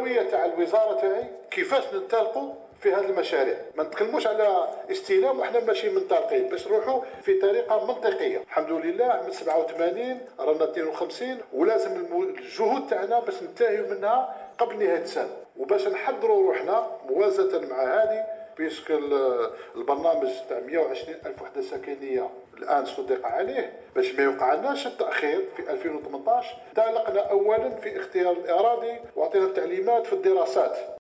الاولويه تاع الوزاره تاعي كيفاش ننطلقوا في هذه المشاريع. ما نتكلموش على استلام وحنا ماشي منطلقين باش نروحوا في طريقه منطقيه. الحمد لله من 87 رانا 52 ولازم الجهود تاعنا باش ننتهيوا منها قبل نهايه السنه وباش نحضروا روحنا موازاه مع هذه بيسك البرنامج تاع 120 ألف وحدة سكنية الآن صدق عليه باش ما يوقعناش التأخير في 2018. انطلقنا أولا في اختيار الإراضي وعطينا التعليمات في الدراسات.